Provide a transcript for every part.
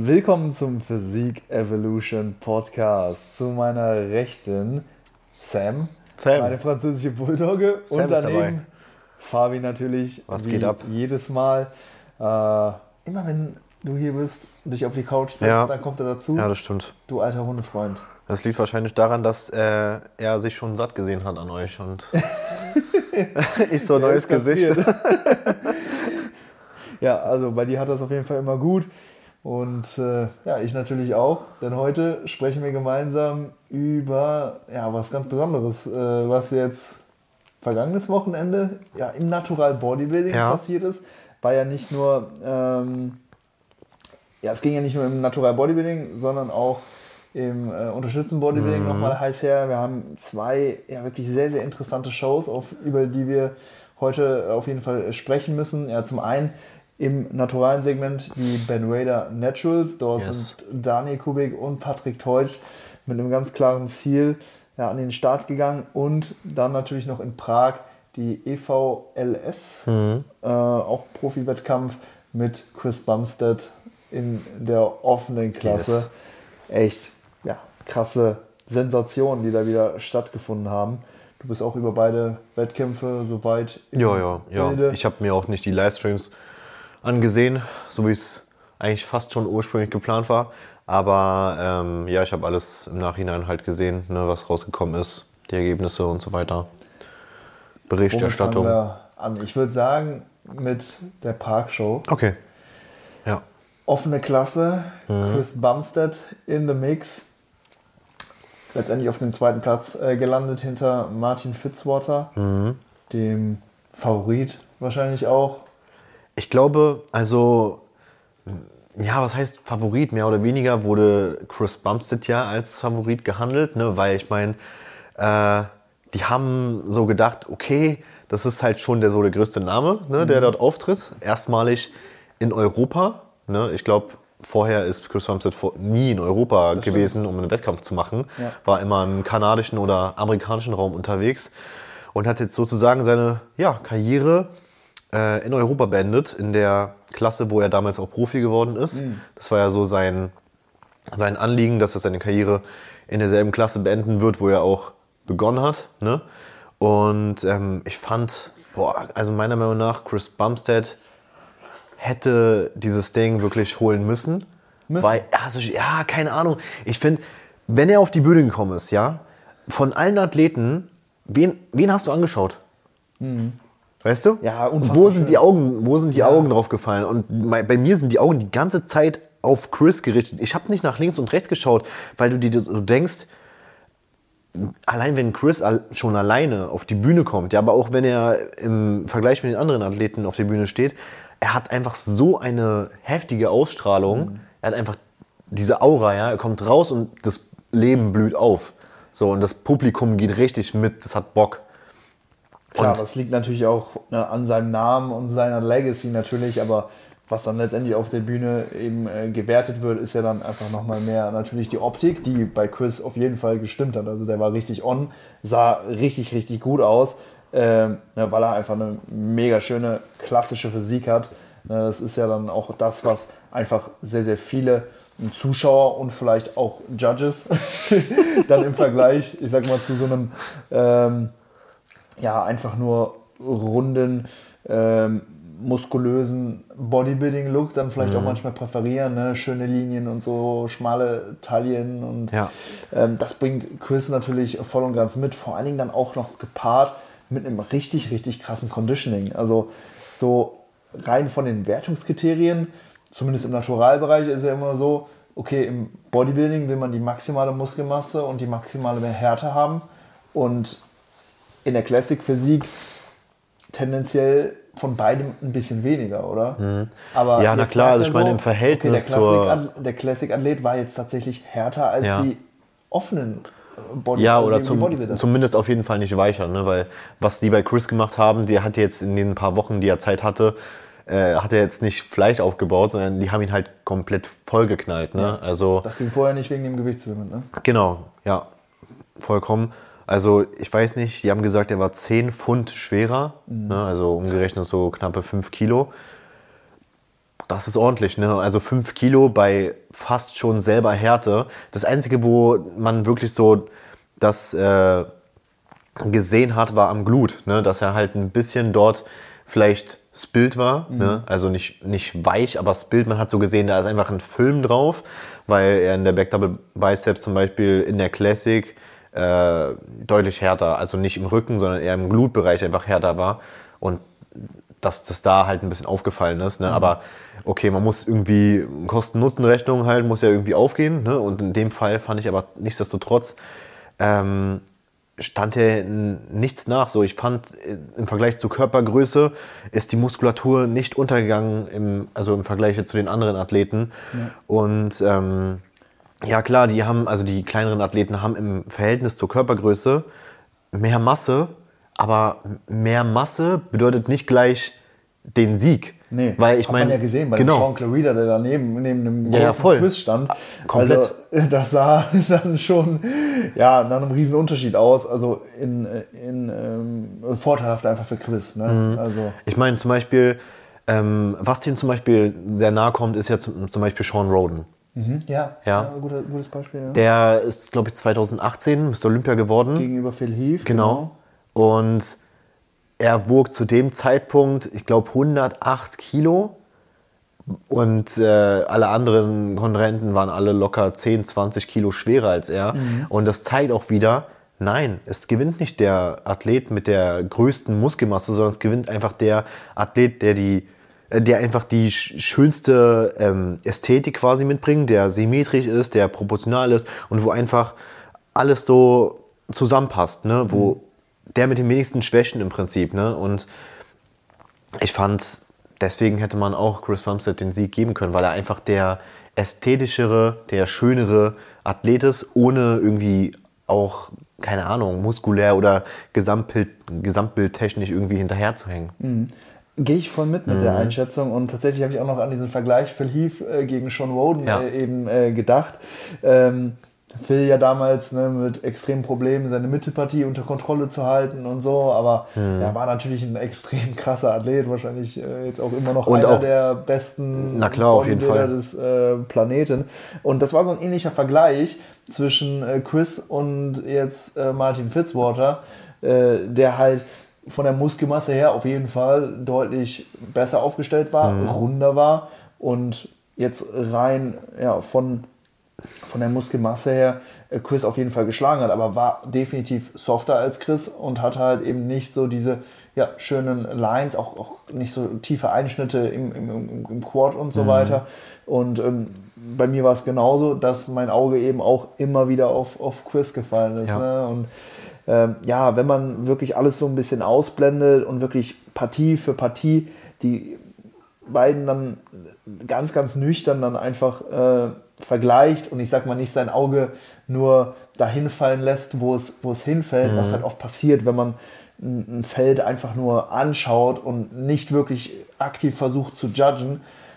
Willkommen zum Physik Evolution Podcast. Zu meiner Rechten Sam. Meine französische Bulldogge. Sam und daneben Fabi natürlich. Was geht ab? Jedes Mal. Immer wenn du hier bist und dich auf die Couch setzt, dann kommt er dazu. Ja, das stimmt. Du alter Hundefreund. Das liegt wahrscheinlich daran, dass er sich schon satt gesehen hat an euch und ich so ein neues Gesicht. Ja, also bei dir hat das auf jeden Fall immer gut. Und ich natürlich auch, denn heute sprechen wir gemeinsam über was ganz Besonderes, was jetzt vergangenes Wochenende im Natural Bodybuilding passiert ist. War ja nicht nur, es ging ja nicht nur im Natural Bodybuilding, sondern auch im unterstützten Bodybuilding nochmal heiß her. Wir haben zwei wirklich sehr, sehr interessante Shows, über die wir heute auf jeden Fall sprechen müssen. Ja, zum einen im naturalen Segment die Ben Raider Naturals. Dort sind Daniel Kubik und Patrick Teutsch mit einem ganz klaren Ziel an den Start gegangen. Und dann natürlich noch in Prag die EVLS, auch Profi-Wettkampf mit Chris Bumstead in der offenen Klasse. Echt, krasse Sensationen, die da wieder stattgefunden haben. Du bist auch über beide Wettkämpfe soweit im Bilde. Ich habe mir auch nicht die Livestreams angesehen, so wie es eigentlich fast schon ursprünglich geplant war. Aber ich habe alles im Nachhinein halt gesehen, was rausgekommen ist, die Ergebnisse und so weiter. Berichterstattung. Womit fangen wir an? Ich würde sagen, mit der Prag-Show. Okay. Ja. Offene Klasse, Chris Bumstead in the mix. Letztendlich auf dem zweiten Platz gelandet hinter Martin Fitzwater, dem Favorit wahrscheinlich auch. Ich glaube, was heißt Favorit? Mehr oder weniger wurde Chris Bumstead als Favorit gehandelt, ne? Weil ich meine, die haben so gedacht, okay, das ist halt schon der größte Name, ne, der dort auftritt. Erstmalig in Europa. Ne? Ich glaube, vorher ist Chris Bumstead nie in Europa gewesen, um einen Wettkampf zu machen. Ja. War immer im kanadischen oder amerikanischen Raum unterwegs und hat jetzt sozusagen seine Karriere in Europa beendet, in der Klasse, wo er damals auch Profi geworden ist. Das war ja so sein Anliegen, dass er seine Karriere in derselben Klasse beenden wird, wo er auch begonnen hat. Ne? Und ich fand, meiner Meinung nach, Chris Bumstead hätte dieses Ding wirklich holen müssen. Weil, keine Ahnung. Ich finde, wenn er auf die Bühne gekommen ist, von allen Athleten, wen hast du angeschaut? Weißt du? Ja, und wo sind die Augen drauf gefallen? Und bei mir sind die Augen die ganze Zeit auf Chris gerichtet. Ich habe nicht nach links und rechts geschaut, weil du dir so denkst, allein wenn Chris schon alleine auf die Bühne kommt, aber auch wenn er im Vergleich mit den anderen Athleten auf der Bühne steht, er hat einfach so eine heftige Ausstrahlung. Er hat einfach diese Aura, er kommt raus und das Leben blüht auf. So, und das Publikum geht richtig mit, das hat Bock. Klar, das liegt natürlich auch an seinem Namen und seiner Legacy natürlich, aber was dann letztendlich auf der Bühne eben gewertet wird, ist ja dann einfach nochmal mehr natürlich die Optik, die bei Chris auf jeden Fall gestimmt hat. Also der war richtig on, sah richtig, richtig gut aus, weil er einfach eine mega schöne klassische Physik hat. Das ist ja dann auch das, was einfach sehr, sehr viele Zuschauer und vielleicht auch Judges dann im Vergleich, ich sag mal, zu so einem einfach nur runden, muskulösen Bodybuilding-Look dann vielleicht auch manchmal präferieren, ne? Schöne Linien und so, schmale Taillen und das bringt Chris natürlich voll und ganz mit, vor allen Dingen dann auch noch gepaart mit einem richtig, richtig krassen Conditioning. Also so rein von den Wertungskriterien, zumindest im Naturalbereich ist ja immer so, okay, im Bodybuilding will man die maximale Muskelmasse und die maximale Härte haben und in der Classic-Physik tendenziell von beidem ein bisschen weniger, oder? Aber na klar, also ich meine im Verhältnis der Classic-Athlet war jetzt tatsächlich härter als die offenen oder zumindest auf jeden Fall nicht weicher, ne? Weil was die bei Chris gemacht haben, die hat jetzt in den paar Wochen, die er Zeit hatte, hat er jetzt nicht Fleisch aufgebaut, sondern die haben ihn halt komplett vollgeknallt. Ne? Also, das ging vorher nicht wegen dem Gewichtslimit, ne? Genau, ja, vollkommen. Also ich weiß nicht, die haben gesagt, er war 10 Pfund schwerer, ne? Also umgerechnet so knappe 5 Kilo. Das ist ordentlich, ne? Also 5 Kilo bei fast schon selber Härte. Das Einzige, wo man wirklich so das gesehen hat, war am Glut, ne? Dass er halt ein bisschen dort vielleicht spillt war, ne? Also nicht weich, aber spillt. Man hat so gesehen, da ist einfach ein Film drauf, weil er in der Back Double Biceps zum Beispiel in der Classic deutlich härter, also nicht im Rücken, sondern eher im Glutbereich einfach härter war und dass das da halt ein bisschen aufgefallen ist, ne? Aber okay, man muss irgendwie Kosten-Nutzen-Rechnung halt, muss ja irgendwie aufgehen, ne? Und in dem Fall fand ich aber nichtsdestotrotz stand er nichts nach. So, ich fand, im Vergleich zur Körpergröße ist die Muskulatur nicht untergegangen, also im Vergleich zu den anderen Athleten. Ja. Und ja klar, die kleineren Athleten haben im Verhältnis zur Körpergröße mehr Masse, aber mehr Masse bedeutet nicht gleich den Sieg. Nee, weil ich meine, man ja gesehen bei dem Sean Clarida, der da neben dem großen Quiz stand. Komplett. Also, das sah dann schon nach einem riesen Unterschied aus. Also vorteilhaft einfach für Quiz. Ne? Also. Ich meine zum Beispiel, was dem zum Beispiel sehr nahe kommt, ist ja zum Beispiel Sean Roden. Ja, gutes Beispiel. Ja. Der ist, glaube ich, 2018 Mr. Olympia geworden. Gegenüber Phil Heath. Genau. Und er wog zu dem Zeitpunkt, ich glaube, 108 Kilo und alle anderen Konkurrenten waren alle locker 10, 20 Kilo schwerer als er. Und das zeigt auch wieder, nein, es gewinnt nicht der Athlet mit der größten Muskelmasse, sondern es gewinnt einfach der Athlet, der einfach die schönste Ästhetik quasi mitbringt, der symmetrisch ist, der proportional ist und wo einfach alles so zusammenpasst, ne? Wo der mit den wenigsten Schwächen im Prinzip, ne? Und ich fand, deswegen hätte man auch Chris Bumstead den Sieg geben können, weil er einfach der ästhetischere, der schönere Athlet ist, ohne irgendwie auch, keine Ahnung, muskulär oder gesamtbildtechnisch irgendwie hinterher zu hängen. Gehe ich voll mit der Einschätzung und tatsächlich habe ich auch noch an diesen Vergleich Phil Heath gegen Sean Roden gedacht. Phil ja damals mit extremen Problemen seine Mittelpartie unter Kontrolle zu halten und so, aber er war natürlich ein extrem krasser Athlet, wahrscheinlich jetzt auch immer noch einer der besten Bodybuilder des Planeten. Und das war so ein ähnlicher Vergleich zwischen Chris und jetzt Martin Fitzwater, der halt von der Muskelmasse her auf jeden Fall deutlich besser aufgestellt war, runder war und jetzt rein von der Muskelmasse her Chris auf jeden Fall geschlagen hat, aber war definitiv softer als Chris und hatte halt eben nicht so diese schönen Lines, auch nicht so tiefe Einschnitte im Quad und so weiter. Und bei mir war es genauso, dass mein Auge eben auch immer wieder auf Chris gefallen ist. Ja. Ne? Und wenn man wirklich alles so ein bisschen ausblendet und wirklich Partie für Partie die beiden dann ganz, ganz nüchtern dann einfach vergleicht und ich sag mal nicht sein Auge nur dahin fallen lässt, wo es hinfällt, was halt oft passiert, wenn man ein Feld einfach nur anschaut und nicht wirklich aktiv versucht zu judgen,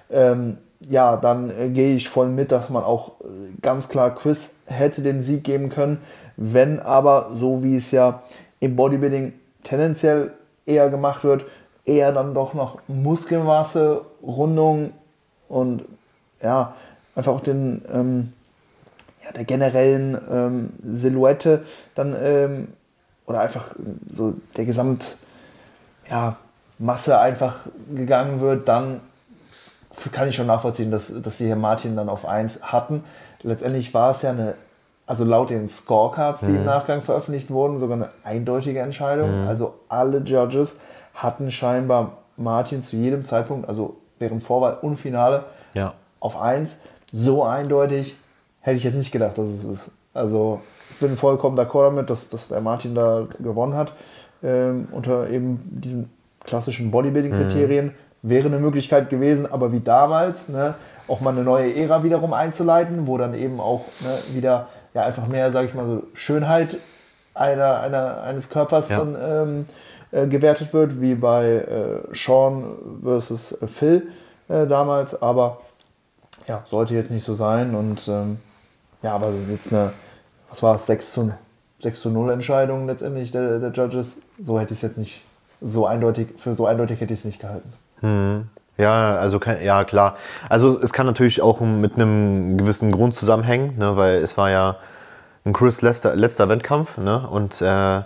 dann gehe ich voll mit, dass man auch ganz klar Chris hätte den Sieg geben können, wenn aber, so wie es ja im Bodybuilding tendenziell eher gemacht wird, eher dann doch noch Muskelmasse, Rundung und einfach auch der generellen Silhouette dann oder einfach so der Masse einfach gegangen wird, dann kann ich schon nachvollziehen, dass sie hier Martin dann auf 1 hatten. Letztendlich war es ja laut den Scorecards, die im Nachgang veröffentlicht wurden, sogar eine eindeutige Entscheidung. Also alle Judges hatten scheinbar Martin zu jedem Zeitpunkt, also während Vorwahl und Finale, auf 1. So eindeutig hätte ich jetzt nicht gedacht, dass es ist. Also ich bin vollkommen d'accord damit, dass der Martin da gewonnen hat. Unter eben diesen klassischen Bodybuilding-Kriterien wäre eine Möglichkeit gewesen, aber wie damals, auch mal eine neue Ära wiederum einzuleiten, wo dann eben auch wieder einfach mehr, sage ich mal so, Schönheit eines Körpers dann gewertet wird, wie bei Sean versus Phil damals, aber sollte jetzt nicht so sein und aber jetzt was war es, 6:0 Entscheidung letztendlich der Judges, so hätte ich es jetzt nicht, für so eindeutig hätte ich es nicht gehalten. Ja, also ja, klar. Also es kann natürlich auch mit einem gewissen Grund zusammenhängen, ne, weil es war ja ein Chris letzter Wettkampf, ne, und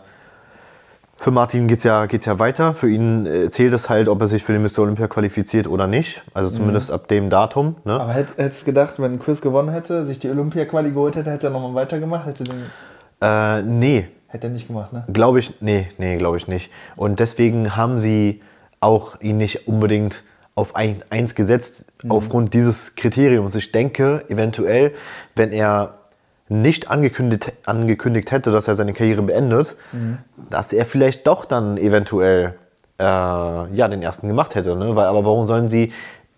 für Martin geht's ja weiter. Für ihn zählt es halt, ob er sich für den Mr. Olympia qualifiziert oder nicht. Also zumindest ab dem Datum. Ne? Aber hättest du gedacht, wenn Chris gewonnen hätte, sich die Olympia-Quali geholt hätte er nochmal weitergemacht? Nee. Hätte er nicht gemacht, ne? Glaube ich nicht. Und deswegen haben sie auch ihn nicht unbedingt auf 1 gesetzt, aufgrund dieses Kriteriums. Ich denke, eventuell, wenn er nicht angekündigt hätte, dass er seine Karriere beendet, dass er vielleicht doch dann eventuell den ersten gemacht hätte. Ne? Aber warum sollen sie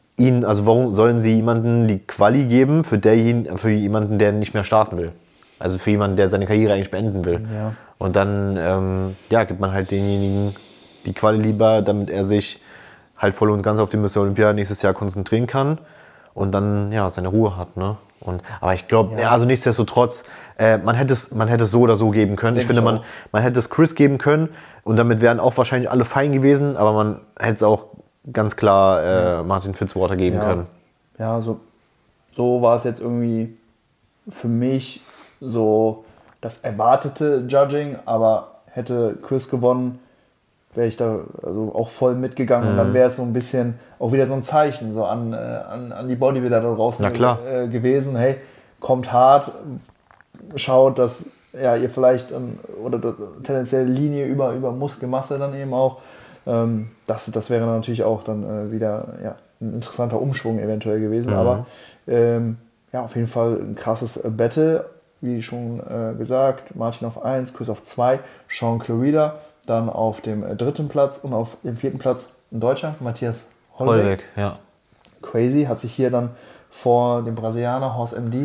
jemanden die Quali geben für jemanden, der nicht mehr starten will? Also für jemanden, der seine Karriere eigentlich beenden will. Ja. Und dann gibt man halt denjenigen die Quali lieber, damit er sich halt voll und ganz auf die Mr. Olympia nächstes Jahr konzentrieren kann und dann seine Ruhe hat. Ne? Aber ich glaube, also nichtsdestotrotz, man hätte es so oder so geben können. Ich finde, man hätte es Chris geben können und damit wären auch wahrscheinlich alle fein gewesen, aber man hätte es auch ganz klar Martin Fitzwater geben können. Ja, so war es jetzt irgendwie für mich so das erwartete Judging, aber hätte Chris gewonnen, wäre ich da also auch voll mitgegangen und dann wäre es so ein bisschen auch wieder so ein Zeichen so an die Bodybuilder da draußen gewesen. Hey, kommt hart, schaut, dass ihr vielleicht oder tendenziell Linie über Muskelmasse dann eben auch. Das wäre natürlich auch dann wieder ein interessanter Umschwung eventuell gewesen. Aber auf jeden Fall ein krasses Battle, wie schon gesagt. Martin auf 1, Chris auf 2, Sean Clarida dann auf dem 3. Platz und auf dem 4. Platz ein Deutscher, Matthias Hollweg. Ja. Crazy, hat sich hier dann vor dem Brasilianer Horst MD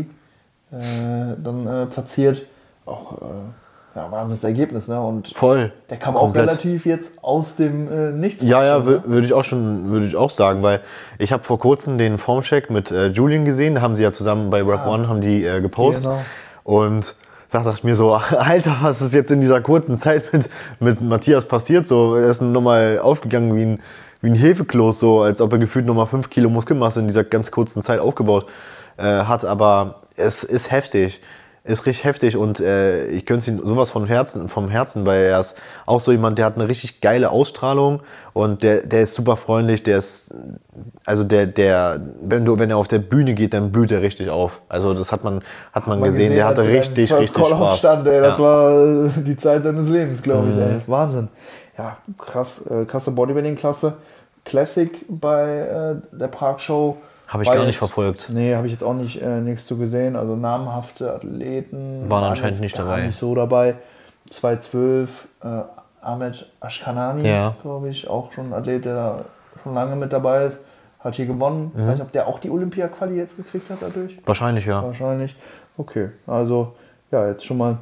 platziert. Auch Wahnsinnsergebnis, ne? Und voll. Der kam auch relativ jetzt aus dem Nichts. Würde ich auch sagen, weil ich habe vor kurzem den Formcheck mit Julian gesehen, da haben sie ja zusammen bei Rap One haben die gepostet. Genau. Und da dachte ich mir so, Alter, was ist jetzt in dieser kurzen Zeit mit Matthias passiert? So, er ist nochmal aufgegangen wie ein Hefekloß, so als ob er gefühlt nochmal 5 Kilo Muskelmasse in dieser ganz kurzen Zeit aufgebaut hat. Aber es ist heftig. Ist richtig heftig und ich könnte ihn sowas vom Herzen, weil er ist auch so jemand, der hat eine richtig geile Ausstrahlung und der ist super freundlich, der ist, also wenn er auf der Bühne geht, dann blüht er richtig auf. Also das hat man gesehen, der hatte richtig Spaß. Das war die Zeit seines Lebens, glaube ich. Ey. Wahnsinn. Ja, krasse Bodybuilding-Klasse. Classic bei der Prag Show. Habe ich gar nicht verfolgt. Nee, habe ich jetzt auch nichts zu gesehen. Also namhafte Athleten waren anscheinend nicht dabei. Nicht so dabei. 2012 Ahmed Ashkanani, glaube ich, auch schon ein Athlet, der da schon lange mit dabei ist, hat hier gewonnen. Ich weiß nicht, ob der auch die Olympia-Quali jetzt gekriegt hat dadurch. Wahrscheinlich, ja. Wahrscheinlich. Okay, also jetzt schon mal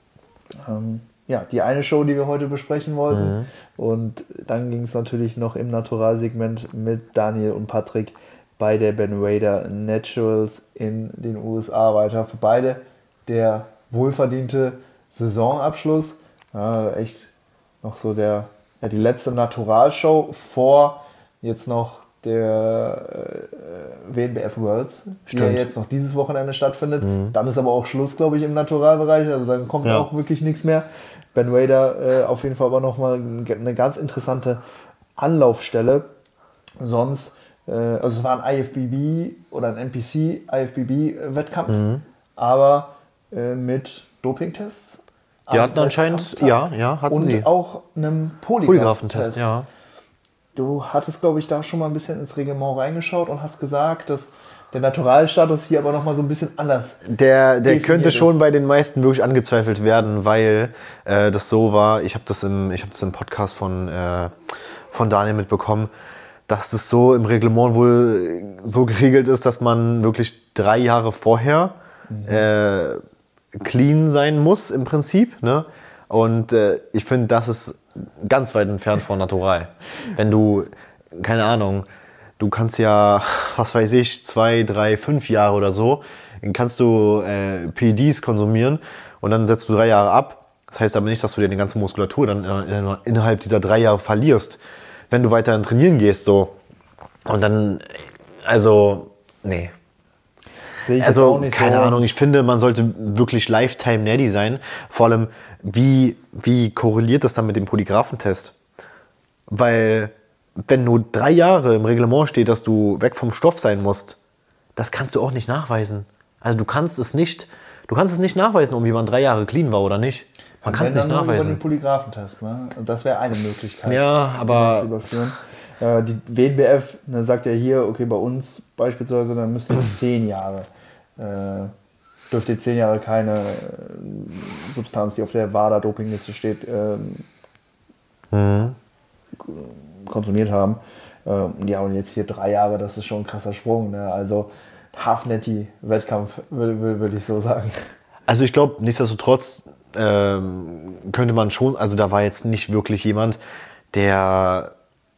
die eine Show, die wir heute besprechen wollten. Und dann ging es natürlich noch im Naturalsegment mit Daniel und Patrick bei der Ben Wader Naturals in den USA weiter. Für beide der wohlverdiente Saisonabschluss. Echt noch so die letzte Naturalshow vor jetzt noch der WNBF Worlds, die ja jetzt noch dieses Wochenende stattfindet. Dann ist aber auch Schluss, glaube ich, im Naturalbereich. Also dann kommt auch wirklich nichts mehr. Ben Wader auf jeden Fall aber nochmal eine ganz interessante Anlaufstelle. Sonst also es war ein IFBB oder ein NPC IFBB-Wettkampf, aber mit Dopingtests. Die hatten anscheinend, hatten sie. Und auch einem Polygraphentest. Ja. Du hattest, glaube ich, da schon mal ein bisschen ins Reglement reingeschaut und hast gesagt, dass der Naturalstatus hier aber nochmal so ein bisschen anders Der könnte schon bei den meisten wirklich angezweifelt werden, weil das so war, ich habe das im Podcast von Daniel mitbekommen, dass das so im Reglement wohl so geregelt ist, dass man wirklich 3 Jahre vorher clean sein muss im Prinzip. Ne? Und ich finde, das ist ganz weit entfernt von natural. Wenn du, keine Ahnung, du kannst ja, was weiß ich, 2, 3, 5 Jahre oder so, kannst du PEDs konsumieren und dann setzt du 3 Jahre ab. Das heißt aber nicht, dass du dir die ganze Muskulatur dann innerhalb dieser 3 Jahre verlierst. Wenn du weiterhin trainieren gehst, so. Und dann, also, nee. Sehe ich jetzt Also, auch nicht keine so. Ahnung, ich finde, man sollte wirklich Lifetime Natty sein. Vor allem, wie korreliert das dann mit dem Polygraphentest? Weil, wenn nur 3 Jahre im Reglement steht, dass du weg vom Stoff sein musst, das kannst du auch nicht nachweisen. Also, du kannst es nicht nachweisen, ob jemand 3 Jahre clean war oder nicht. Man kann es nicht Nur über den nachweisen. Polygraphentest, ne? Und das wäre eine Möglichkeit, Ja, aber- zu überführen. Die WNBF, ne, sagt ja hier, okay, bei uns beispielsweise, dann müsst ihr 10 Jahre, dürft ihr 10 Jahre keine Substanz, die auf der WADA-Dopingliste steht, konsumiert haben. Ja, und jetzt hier 3 Jahre, das ist schon ein krasser Sprung. Ne? Also Half-Netty-Wettkampf, würde ich so sagen. Also ich glaube, nichtsdestotrotz könnte man schon, also da war jetzt nicht wirklich jemand, der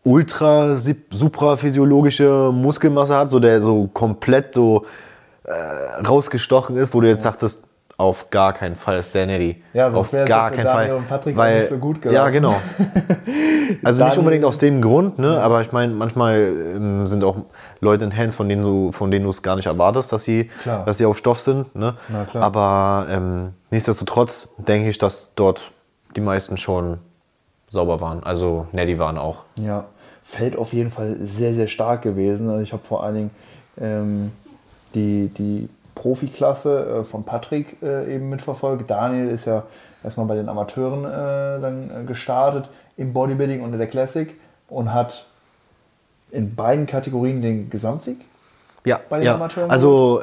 supraphysiologische Muskelmasse hat, so der so komplett so rausgestochen ist, wo du jetzt dachtest, auf gar keinen Fall ist der Netty. Ja, sonst auf wäre es gar mit keinen Daniel Fall. und Patrick auch Weil, nicht so gut gelaufen. ja, genau. Also nicht Daniel- unbedingt aus dem Grund, ne? Aber ich meine, manchmal sind auch Leute in Hands, von denen du es gar nicht erwartest, dass sie auf Stoff sind. Ne? Na klar. Aber nichtsdestotrotz denke ich, dass dort die meisten schon sauber waren. Also Netty waren auch. Ja, Feld auf jeden Fall sehr, sehr stark gewesen. Also ich habe vor allen Dingen die Profiklasse von Patrick eben mitverfolgt. Daniel ist ja erstmal bei den Amateuren dann gestartet im Bodybuilding und in der Classic und hat in beiden Kategorien den Gesamtsieg Ja, bei den Amateuren also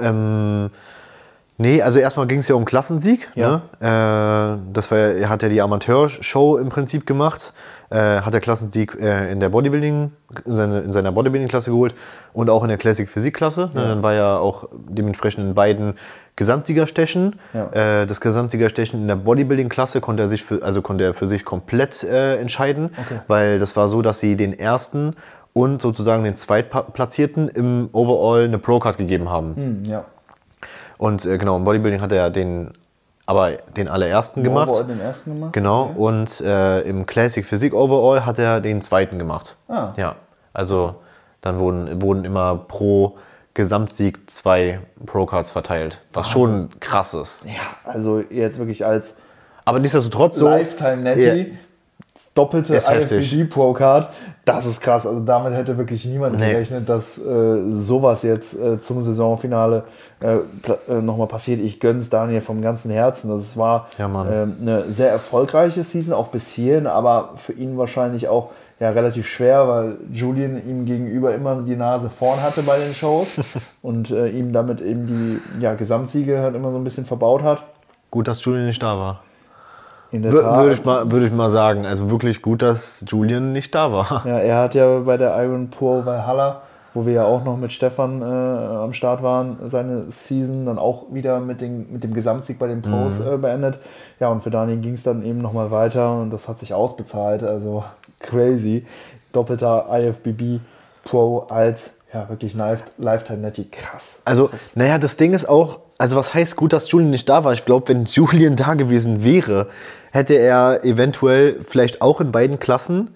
nee, also erstmal ging es ja um Klassensieg. Ja. Ne? Er hat ja die Amateurshow im Prinzip gemacht. Hat der Klassensieg in seiner Bodybuilding-Klasse geholt und auch in der Classic-Physik-Klasse. Ja. Dann war er auch dementsprechend in beiden Gesamtsiegerstechen. Ja. Das Gesamtsiegerstechen in der Bodybuilding-Klasse konnte er für sich komplett entscheiden, Okay. weil das war so, dass sie den ersten und sozusagen den Zweitplatzierten im Overall eine Pro-Card gegeben haben. Ja. Und genau, im Bodybuilding hat er den allerersten gemacht. Overall den ersten gemacht? Genau, Okay. und im Classic Physik Overall hat er den zweiten gemacht. Ah. Ja, also dann wurden immer pro Gesamtsieg 2 Pro-Cards verteilt, was schon krass ist. Ja, also jetzt wirklich als Aber nichtsdestotrotz so. Lifetime-Netty, doppelte Ist heftig. IFBB-Pro-Card, das ist krass. Also damit hätte wirklich niemand Nee. gerechnet, dass sowas jetzt zum Saisonfinale nochmal passiert. Ich gönne es Daniel vom ganzen Herzen. Das war Ja, Mann. eine sehr erfolgreiche Season, auch bis hierhin, aber für ihn wahrscheinlich auch relativ schwer, weil Julian ihm gegenüber immer die Nase vorn hatte bei den Shows und ihm damit eben die Gesamtsiege halt immer so ein bisschen verbaut hat. Gut, dass Julian nicht da war. In der Tat. Würde ich mal sagen. Also wirklich gut, dass Julian nicht da war. Ja, er hat ja bei der Iron Pro Valhalla, wo wir ja auch noch mit Stefan am Start waren, seine Season dann auch wieder mit dem Gesamtsieg bei den Pros beendet. Ja, und für Daniel ging es dann eben nochmal weiter und das hat sich ausbezahlt. Also crazy. Doppelter IFBB Pro als wirklich Lifetime Netty. Krass. Also, naja, das Ding ist auch, also was heißt gut, dass Julian nicht da war? Ich glaube, wenn Julian da gewesen wäre, hätte er eventuell vielleicht auch in beiden Klassen,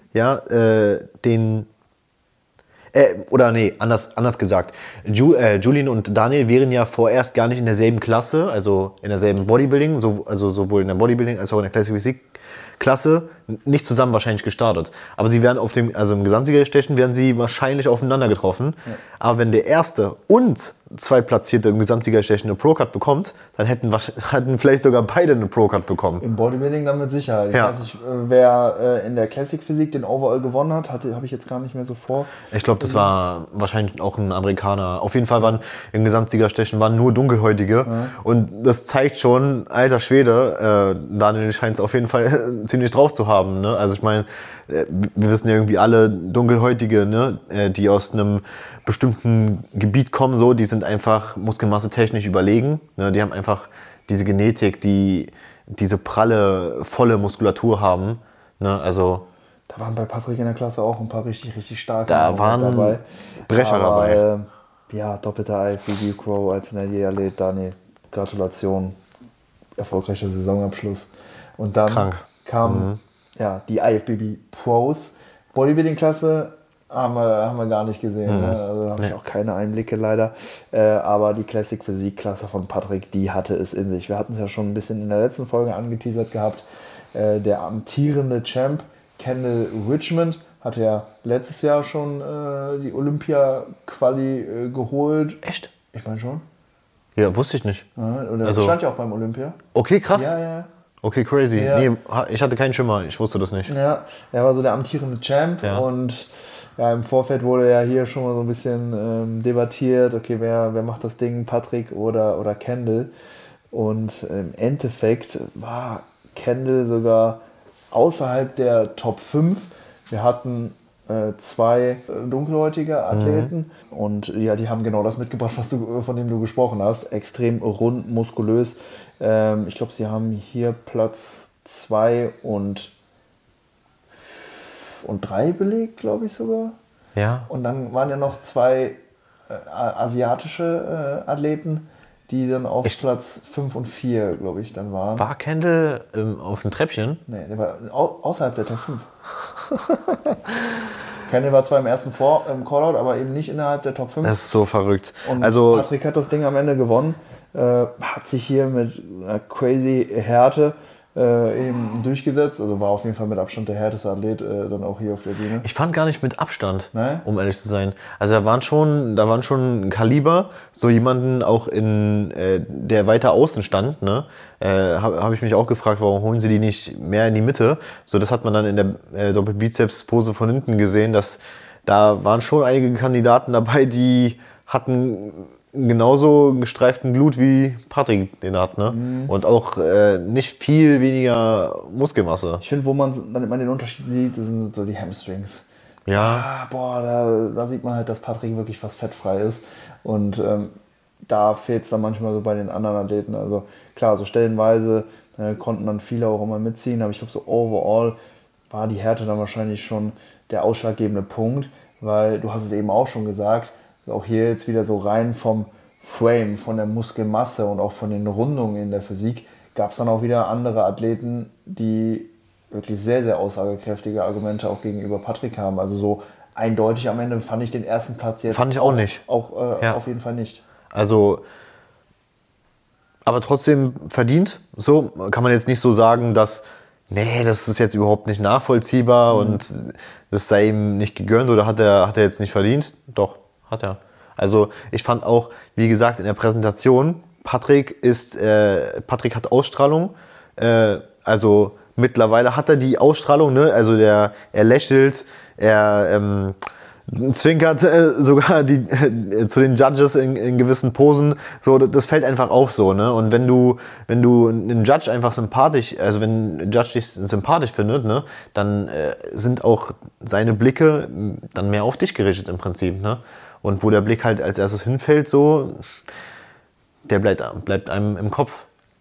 anders gesagt. Julian und Daniel wären ja vorerst gar nicht in derselben Klasse, also in derselben Bodybuilding, also sowohl in der Bodybuilding als auch in der Classic Physik Klasse, nicht zusammen wahrscheinlich gestartet. Aber sie wären im Gesamtsiegerstechen wären sie wahrscheinlich aufeinander getroffen. Ja. Aber wenn der Erste und Zweitplatzierte im Gesamtsiegerstechen eine Pro-Card bekommt, dann hätten vielleicht sogar beide eine Pro-Card bekommen. Im Bodybuilding dann mit Sicherheit. Ich Ja. weiß nicht, wer in der Classic Physik den Overall gewonnen hat, habe ich jetzt gar nicht mehr so vor. Ich glaube, das war wahrscheinlich auch ein Amerikaner. Auf jeden Fall waren im Gesamtsiegerstechen nur Dunkelhäutige. Ja. Und das zeigt schon, alter Schwede, Daniel scheint es auf jeden Fall ziemlich drauf zu haben. Ne? Also ich meine, wir wissen ja irgendwie alle Dunkelhäutige, ne? Die aus einem bestimmten Gebiet kommen, so, die sind einfach Muskelmasse technisch überlegen. Ne? Die haben einfach diese Genetik, die diese pralle, volle Muskulatur haben. Ne? Also da waren bei Patrick in der Klasse auch ein paar richtig, richtig starke da waren dabei. Brecher dabei. Doppelter IFBB Pro als Netty-Athlet, Daniel. Gratulation. Erfolgreicher Saisonabschluss. Und dann kam die IFBB Pros. Bodybuilding-Klasse haben wir gar nicht gesehen. Ne? Also habe ich auch keine Einblicke leider. Aber die Classic Physik-Klasse von Patrick, die hatte es in sich. Wir hatten es ja schon ein bisschen in der letzten Folge angeteasert gehabt. Der amtierende Champ Kendall Richmond hatte ja letztes Jahr schon die Olympia-Quali geholt. Echt? Ich meine schon. Ja, wusste ich nicht. Ja, oder Also- stand ja auch beim Olympia. Okay, krass. Ja. Okay, crazy. Ja. Nee, ich hatte keinen Schimmer, ich wusste das nicht. Ja, er war so der amtierende Champ Ja. und ja, im Vorfeld wurde ja hier schon mal so ein bisschen debattiert, okay, wer macht das Ding, Patrick oder Kendall? Und im Endeffekt war Kendall sogar außerhalb der Top 5. Wir hatten zwei dunkelhäutige Athleten und ja, die haben genau das mitgebracht, von dem du gesprochen hast. Extrem rund, muskulös. Ich glaube, sie haben hier Platz 2 und 3 belegt, glaube ich sogar. Ja. Und dann waren ja noch zwei asiatische Athleten, die dann auf Platz 5 und 4, glaube ich, dann waren. War Kendall auf dem Treppchen? Nee, der war außerhalb der Top 5. Kendall war zwar im ersten Callout, aber eben nicht innerhalb der Top 5. Das ist so verrückt. Und Also, Patrick hat das Ding am Ende gewonnen, hat sich hier mit einer crazy Härte eben durchgesetzt. Also war auf jeden Fall mit Abstand der härteste Athlet dann auch hier auf der Bühne. ich fand gar nicht mit Abstand, Nee? um ehrlich zu sein. Also da waren schon Kaliber, so jemanden auch der weiter außen stand, ne? Hab ich mich auch gefragt, warum holen sie die nicht mehr in die Mitte? So, das hat man dann in der Doppelbizeps-Pose von hinten gesehen, dass da waren schon einige Kandidaten dabei, die hatten genauso gestreiften Glut wie Patrick den hat, ne? Und auch nicht viel weniger Muskelmasse. Ich finde, wo man dann immer den Unterschied sieht, das sind so die Hamstrings. Ja, Da sieht man halt, dass Patrick wirklich fast fettfrei ist. Und da fehlt es dann manchmal so bei den anderen Athleten. Also klar, so stellenweise konnten dann viele auch immer mitziehen. Aber ich glaube, so overall war die Härte dann wahrscheinlich schon der ausschlaggebende Punkt. Weil du hast es eben auch schon gesagt, auch hier jetzt wieder so rein vom Frame, von der Muskelmasse und auch von den Rundungen in der Physik, gab es dann auch wieder andere Athleten, die wirklich sehr, sehr aussagekräftige Argumente auch gegenüber Patrick haben. Also so eindeutig am Ende fand ich den ersten Platz jetzt fand ich auch nicht. Ja. Auf jeden Fall nicht. Also, aber trotzdem verdient. So kann man jetzt nicht so sagen, dass, nee, das ist jetzt überhaupt nicht nachvollziehbar und das sei ihm nicht gegönnt oder hat er jetzt nicht verdient. Doch, hat er. Also ich fand auch, wie gesagt, in der Präsentation, Patrick hat Ausstrahlung. Also mittlerweile hat er die Ausstrahlung, ne? Also er lächelt, er zwinkert sogar zu den Judges in gewissen Posen. So, das fällt einfach auf so, ne? Und wenn du einen Judge einfach sympathisch, also wenn ein Judge dich sympathisch findet, ne, dann sind auch seine Blicke dann mehr auf dich gerichtet im Prinzip, ne? Und wo der Blick halt als erstes hinfällt, so, der bleibt einem im Kopf.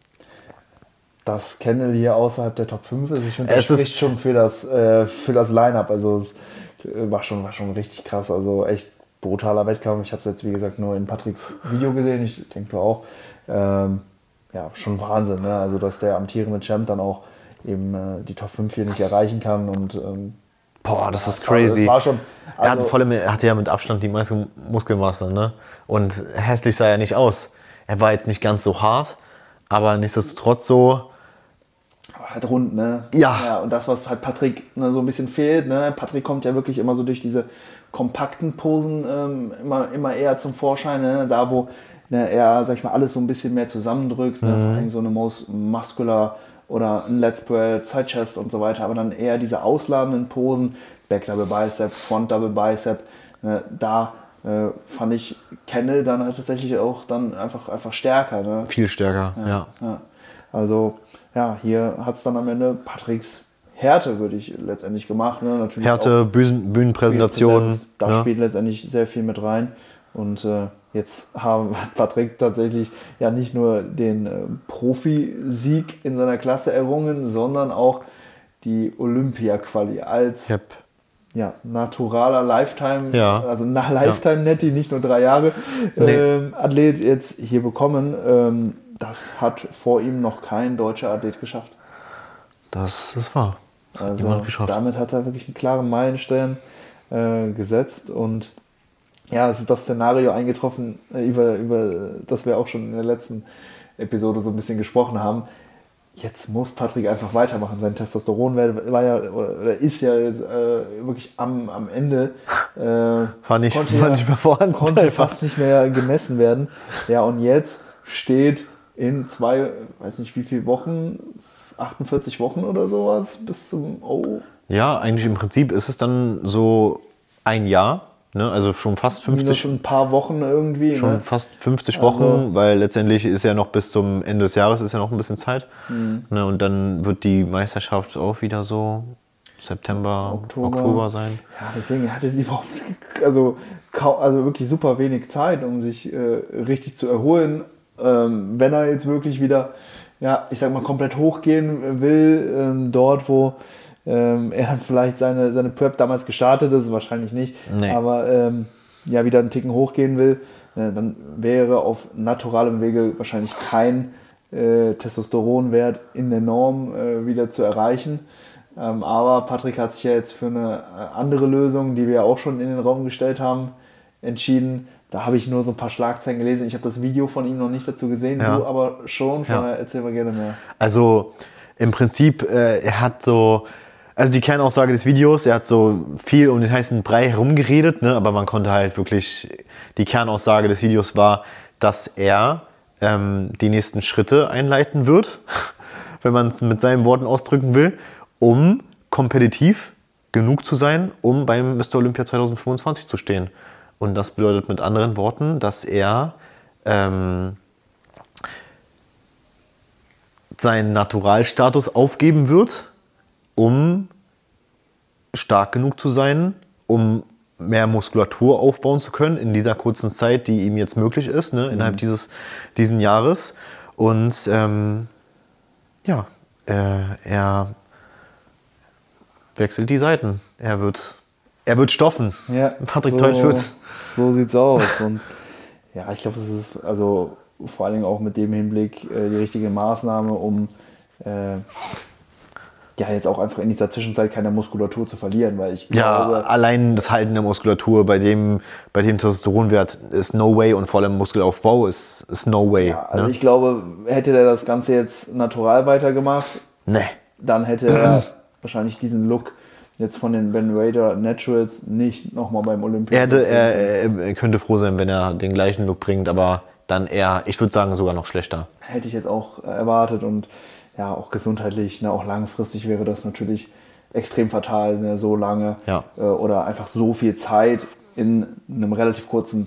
Dass Kendall hier außerhalb der Top 5 ist, ich finde, das spricht schon für das Line-Up. Also es war schon richtig krass. Also echt brutaler Wettkampf. Ich habe es jetzt, wie gesagt, nur in Patricks Video gesehen. Ich denke, du auch. Ja, schon Wahnsinn. Ne? Also, dass der amtierende Champ dann auch eben die Top 5 hier nicht erreichen kann. Und boah, das ist crazy. Das war schon, also, er hatte ja mit Abstand die meiste Muskelmasse, ne? Und hässlich sah er nicht aus. Er war jetzt nicht ganz so hart, aber nichtsdestotrotz so. halt rund, ne? Ja. Und das, was halt Patrick so ein bisschen fehlt, ne? Patrick kommt ja wirklich immer so durch diese kompakten Posen immer eher zum Vorschein, ne? Da, wo er, sag ich mal, alles so ein bisschen mehr zusammendrückt, ne? Vor allem so eine Most Muscular oder ein Let's Spread, Side Chest und so weiter, aber dann eher diese ausladenden Posen, Back Double Bicep, Front Double Bicep, ne? Da fand ich Kendall dann halt tatsächlich auch dann einfach stärker. Ne? Viel stärker, ja. Also ja, hier hat es dann am Ende Patricks Härte, würde ich letztendlich gemacht. Ne? Natürlich Härte, Bühnenpräsentation. Da spielt letztendlich sehr viel mit rein. Und jetzt hat Patrick tatsächlich ja nicht nur den Profisieg in seiner Klasse errungen, sondern auch die Olympia-Quali als naturaler Lifetime, also nach Lifetime-Netty, nicht nur 3 Jahre, Athlet jetzt hier bekommen. Das hat vor ihm noch kein deutscher Athlet geschafft. Das ist wahr. Also damit hat er wirklich einen klaren Meilenstein gesetzt und ja, es ist das Szenario eingetroffen, über das wir auch schon in der letzten Episode so ein bisschen gesprochen haben. Jetzt muss Patrick einfach weitermachen. Sein Testosteronwert war ja, oder ist ja jetzt wirklich am Ende. Konnte fast nicht mehr gemessen werden. Ja, und jetzt steht in weiß nicht wie viele Wochen, 48 Wochen oder sowas, bis zum Ja, eigentlich im Prinzip ist es dann so ein Jahr. Ne, also schon fast 50. Schon ein paar Wochen irgendwie. Schon fast 50 Wochen, weil letztendlich ist ja noch bis zum Ende des Jahres ist ja noch ein bisschen Zeit. Ne, und dann wird die Meisterschaft auch wieder so September, Oktober sein. Ja, deswegen hatte sie überhaupt also wirklich super wenig Zeit, um sich richtig zu erholen. Wenn er jetzt wirklich wieder, ja, ich sag mal, komplett hochgehen will, dort, wo er dann vielleicht seine Prep damals gestartet ist, wahrscheinlich nicht, aber ja, wieder einen Ticken hochgehen will, dann wäre auf naturalem Wege wahrscheinlich kein Testosteronwert in der Norm wieder zu erreichen. Aber Patrick hat sich ja jetzt für eine andere Lösung, die wir ja auch schon in den Raum gestellt haben, entschieden. Da habe ich nur so ein paar Schlagzeilen gelesen. Ich habe das Video von ihm noch nicht dazu gesehen, du aber schon. Von daher erzähl mal gerne mehr. Also im Prinzip, er hat so... Also die Kernaussage des Videos, er hat so viel um den heißen Brei herumgeredet, ne, aber man konnte halt wirklich, die Kernaussage des Videos war, dass er die nächsten Schritte einleiten wird, wenn man es mit seinen Worten ausdrücken will, um kompetitiv genug zu sein, um beim Mr. Olympia 2025 zu stehen. Und das bedeutet mit anderen Worten, dass er seinen Naturalstatus aufgeben wird, um stark genug zu sein, um mehr Muskulatur aufbauen zu können in dieser kurzen Zeit, die ihm jetzt möglich ist, ne, innerhalb diesen Jahres. Und er wechselt die Seiten. Er wird stoffen. Ja, Patrick Teutsch wird. So sieht's aus. Und ja, ich glaube, das ist also vor allen Dingen auch mit dem Hinblick die richtige Maßnahme, um ja, jetzt auch einfach in dieser Zwischenzeit keine Muskulatur zu verlieren, weil ich glaube... allein das Halten der Muskulatur bei dem Testosteronwert ist no way und vor allem Muskelaufbau ist no way. Ja, also ich glaube, hätte der das Ganze jetzt natural weitergemacht, dann hätte er wahrscheinlich diesen Look jetzt von den Ben Raider Naturals nicht nochmal beim Olympia... Er könnte froh sein, wenn er den gleichen Look bringt, aber dann eher, ich würde sagen, sogar noch schlechter. Hätte ich jetzt auch erwartet und ja, auch gesundheitlich, ne, auch langfristig wäre das natürlich extrem fatal, ne, so lange oder einfach so viel Zeit in einem relativ kurzen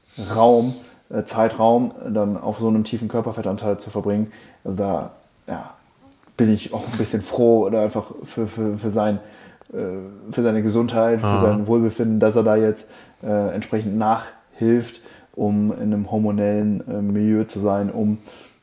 Zeitraum dann auf so einem tiefen Körperfettanteil zu verbringen. Also da bin ich auch ein bisschen froh oder einfach für seine Gesundheit, für sein Wohlbefinden, dass er da jetzt entsprechend nachhilft, um in einem hormonellen Milieu zu sein, um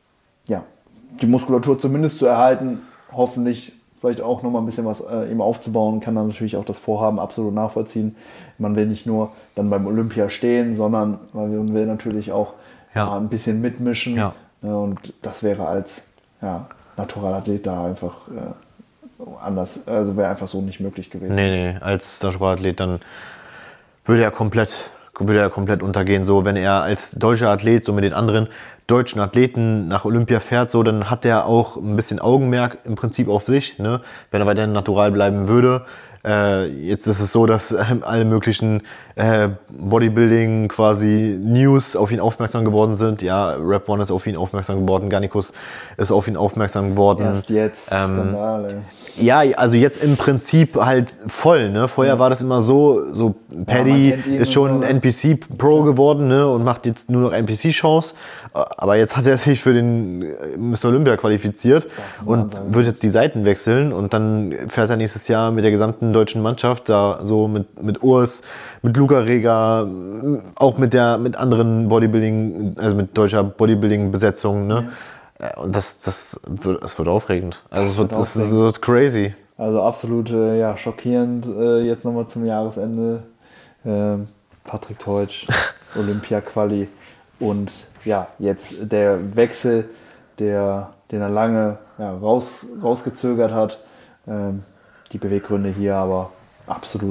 die Muskulatur zumindest zu erhalten, hoffentlich vielleicht auch nochmal ein bisschen was eben aufzubauen, kann dann natürlich auch das Vorhaben absolut nachvollziehen. Man will nicht nur dann beim Olympia stehen, sondern man will natürlich auch ein bisschen mitmischen. Ja. Und das wäre als Naturalathlet da einfach anders, also wäre einfach so nicht möglich gewesen. Nee, als Naturalathlet dann würde er komplett untergehen. So, wenn er als deutscher Athlet so mit den anderen deutschen Athleten nach Olympia fährt, so, dann hat er auch ein bisschen Augenmerk im Prinzip auf sich, ne? Wenn er weiterhin natural bleiben würde. Jetzt ist es so, dass alle möglichen Bodybuilding quasi News auf ihn aufmerksam geworden sind. Ja, Rap One ist auf ihn aufmerksam geworden, Garnicus ist auf ihn aufmerksam geworden. Erst jetzt, Skandale. Ja, also jetzt im Prinzip halt voll, ne? Vorher war das immer so Paddy ist schon ein NPC-Pro geworden, ne? Und macht jetzt nur noch NPC-Shows. Aber jetzt hat er sich für den Mr. Olympia qualifiziert und wird jetzt die Seiten wechseln. Und dann fährt er nächstes Jahr mit der gesamten deutschen Mannschaft da so mit Urs, mit Luca Rega, auch mit anderen Bodybuilding, also mit deutscher Bodybuilding-Besetzung, ne? Ja. Und das wird aufregend. Also das wird crazy. Also absolut schockierend jetzt nochmal zum Jahresende. Patrick Teutsch, Olympia-Quali und jetzt der Wechsel, den er lange rausgezögert hat. Die Beweggründe hier aber absolut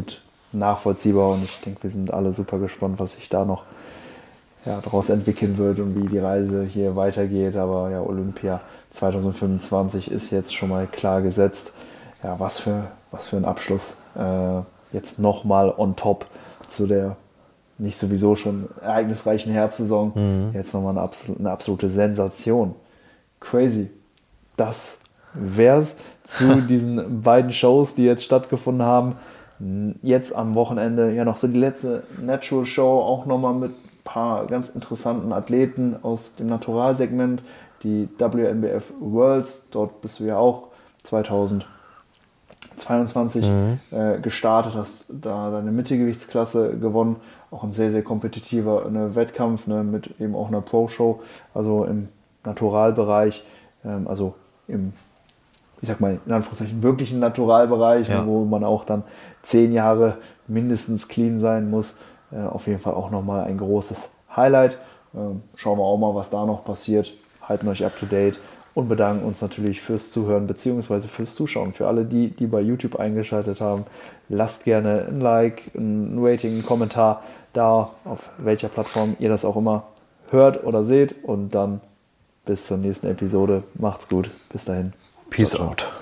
nachvollziehbar und ich denke, wir sind alle super gespannt, was sich da noch daraus entwickeln wird und wie die Reise hier weitergeht. Aber ja, Olympia 2025 ist jetzt schon mal klar gesetzt. Ja, was für ein Abschluss. Jetzt nochmal on top zu der nicht sowieso schon ereignisreichen Herbstsaison. Jetzt nochmal eine absolute Sensation. Crazy. Das wär's zu diesen beiden Shows, die jetzt stattgefunden haben. Jetzt am Wochenende ja noch so die letzte Natural Show, auch nochmal mit ein paar ganz interessanten Athleten aus dem Naturalsegment, die WNBF Worlds, dort bist du ja auch 2022 gestartet, hast da deine Mittelgewichtsklasse gewonnen, auch ein sehr, sehr kompetitiver Wettkampf, mit eben auch einer Pro-Show, also im Naturalbereich, also im, ich sag mal in Anführungszeichen, wirklichen Naturalbereich, wo man auch dann 10 Jahre mindestens clean sein muss. Auf jeden Fall auch nochmal ein großes Highlight. Schauen wir auch mal, was da noch passiert. Halten euch up to date und bedanken uns natürlich fürs Zuhören bzw. fürs Zuschauen. Für alle, die bei YouTube eingeschaltet haben, lasst gerne ein Like, ein Rating, einen Kommentar da, auf welcher Plattform ihr das auch immer hört oder seht. Und dann bis zur nächsten Episode. Macht's gut. Bis dahin. Peace out.